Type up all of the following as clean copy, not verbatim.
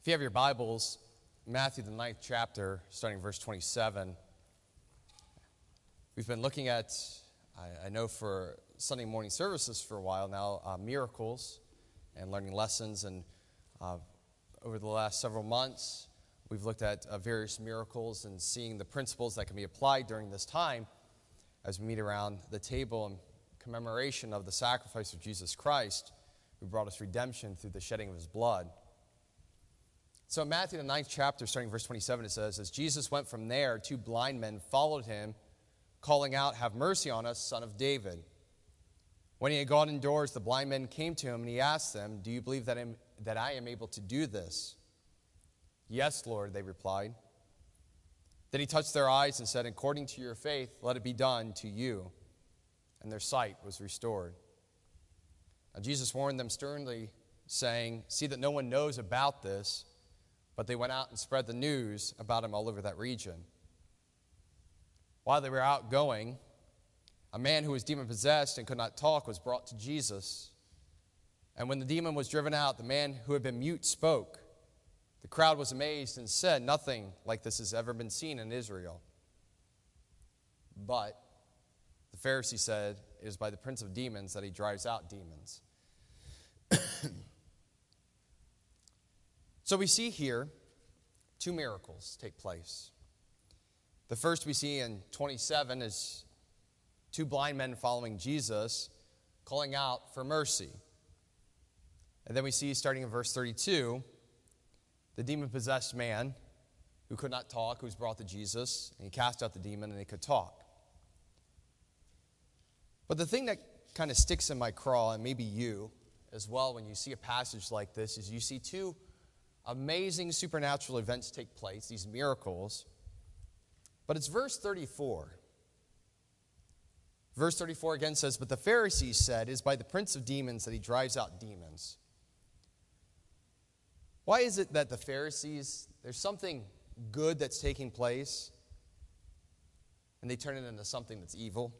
If you have your Bibles, Matthew, the 9th chapter, starting verse 27, we've been looking at, I know for Sunday morning services for a while now, miracles and learning lessons. And over the last several months, we've looked at various miracles and seeing the principles that can be applied during this time as we meet around the table in commemoration of the sacrifice of Jesus Christ, who brought us redemption through the shedding of his blood. So in Matthew, the 9th chapter, starting verse 27, it says, "As Jesus went from there, two blind men followed him, calling out, 'Have mercy on us, Son of David.' When he had gone indoors, the blind men came to him, and he asked them, 'Do you believe that I am able to do this?' 'Yes, Lord,' they replied. Then he touched their eyes and said, 'According to your faith, let it be done to you.' And their sight was restored. Now Jesus warned them sternly, saying, 'See that no one knows about this.' But they went out and spread the news about him all over that region. While they were out going, a man who was demon-possessed and could not talk was brought to Jesus. And when the demon was driven out, the man who had been mute spoke. The crowd was amazed and said, 'Nothing like this has ever been seen in Israel.' But the Pharisee said, 'It is by the prince of demons that he drives out demons.'" So we see here two miracles take place. The first we see in 27 is two blind men following Jesus, calling out for mercy. And then we see, starting in verse 32, the demon-possessed man who could not talk, who was brought to Jesus, and he cast out the demon and he could talk. But the thing that kind of sticks in my craw, and maybe you as well when you see a passage like this, is you see two amazing supernatural events take place, these miracles. But it's verse 34. Verse 34 again says, "But the Pharisees said, 'It is by the prince of demons that he drives out demons.'" Why is it that the Pharisees, there's something good that's taking place, and they turn it into something that's evil?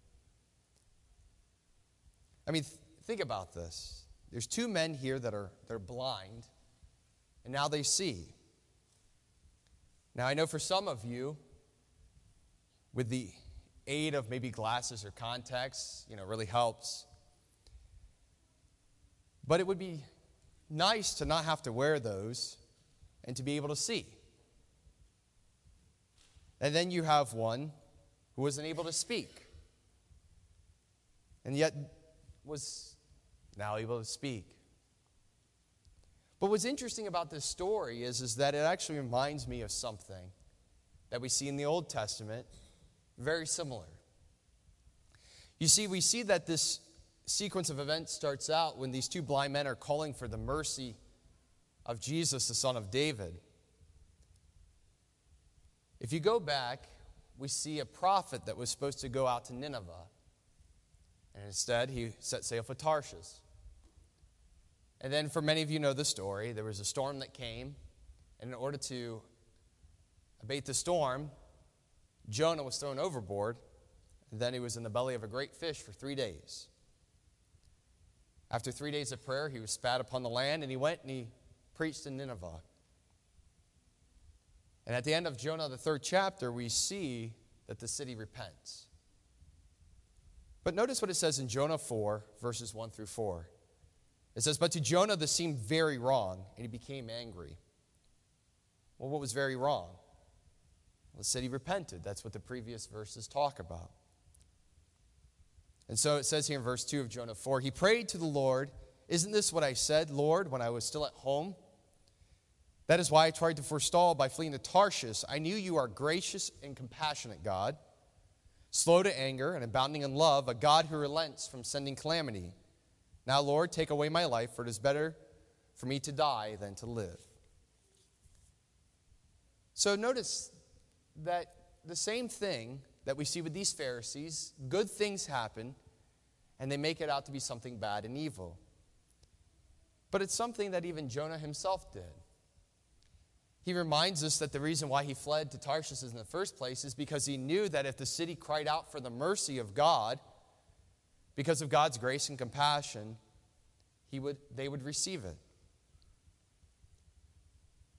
I mean, think about this. There's two men here they're blind, and now they see. Now, I know for some of you, with the aid of maybe glasses or contacts, really helps. But it would be nice to not have to wear those and to be able to see. And then you have one who wasn't able to speak, and yet was now able to speak. But what's interesting about this story is that it actually reminds me of something that we see in the Old Testament, very similar. You see, we see that this sequence of events starts out when these two blind men are calling for the mercy of Jesus, the Son of David. If you go back, we see a prophet that was supposed to go out to Nineveh, and instead he set sail for Tarshish. And then, for many of you know the story, there was a storm that came, and in order to abate the storm, Jonah was thrown overboard, and then he was in the belly of a great fish for 3 days. After 3 days of prayer, he was spat upon the land, and he went and he preached in Nineveh. And at the end of Jonah, the 3rd chapter, we see that the city repents. But notice what it says in Jonah 4, verses 1 through 4. It says, "But to Jonah this seemed very wrong, and he became angry." Well, what was very wrong? Well, the city repented. That's what the previous verses talk about. And so it says here in verse 2 of Jonah 4, "He prayed to the Lord, 'Isn't this what I said, Lord, when I was still at home? That is why I tried to forestall by fleeing to Tarshish. I knew you are gracious and compassionate God, slow to anger and abounding in love, a God who relents from sending calamity. Now, Lord, take away my life, for it is better for me to die than to live.'" So notice that the same thing that we see with these Pharisees, good things happen, and they make it out to be something bad and evil. But it's something that even Jonah himself did. He reminds us that the reason why he fled to Tarshish in the first place is because he knew that if the city cried out for the mercy of God, because of God's grace and compassion, they would receive it.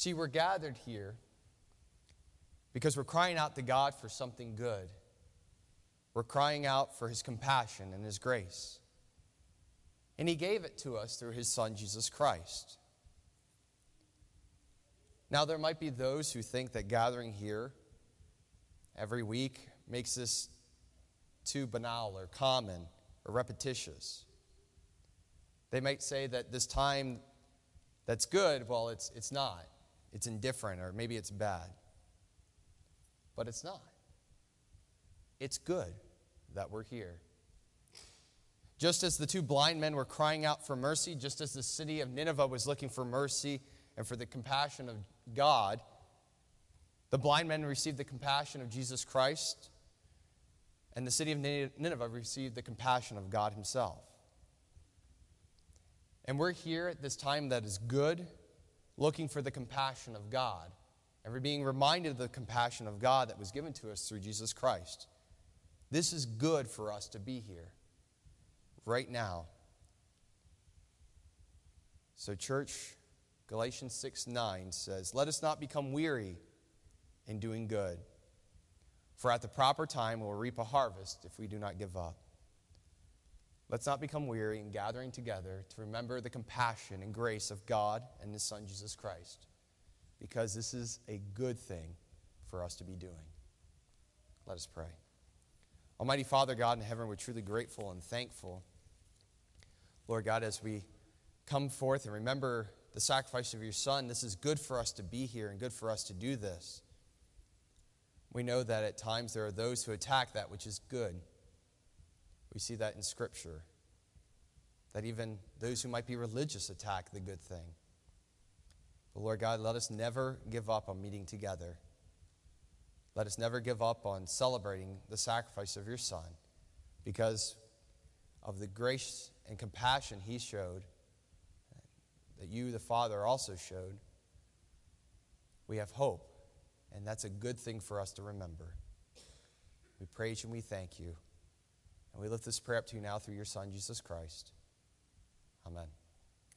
See, we're gathered here because we're crying out to God for something good. We're crying out for his compassion and his grace. And he gave it to us through his Son, Jesus Christ. Now, there might be those who think that gathering here every week makes this too banal or common or repetitious. They might say that this time that's good, well, it's not. It's indifferent, or maybe it's bad. But it's not. It's good that we're here. Just as the two blind men were crying out for mercy, just as the city of Nineveh was looking for mercy and for the compassion of God, the blind men received the compassion of Jesus Christ, and the city of Nineveh received the compassion of God himself. And we're here at this time that is good, looking for the compassion of God. And we're being reminded of the compassion of God that was given to us through Jesus Christ. This is good for us to be here right now. So church, Galatians 6:9 says, "Let us not become weary in doing good, for at the proper time we'll reap a harvest if we do not give up." Let's not become weary in gathering together to remember the compassion and grace of God and his Son, Jesus Christ, because this is a good thing for us to be doing. Let us pray. Almighty Father, God in heaven, we're truly grateful and thankful, Lord God, as we come forth and remember the sacrifice of your Son. This is good for us to be here and good for us to do this. We know that at times there are those who attack that which is good. We see that in Scripture, that even those who might be religious attack the good thing. But Lord God, let us never give up on meeting together. Let us never give up on celebrating the sacrifice of your Son, because of the grace and compassion he showed, that you, the Father, also showed. We have hope, and that's a good thing for us to remember. We praise you and we thank you. And we lift this prayer up to you now through your Son, Jesus Christ. Amen.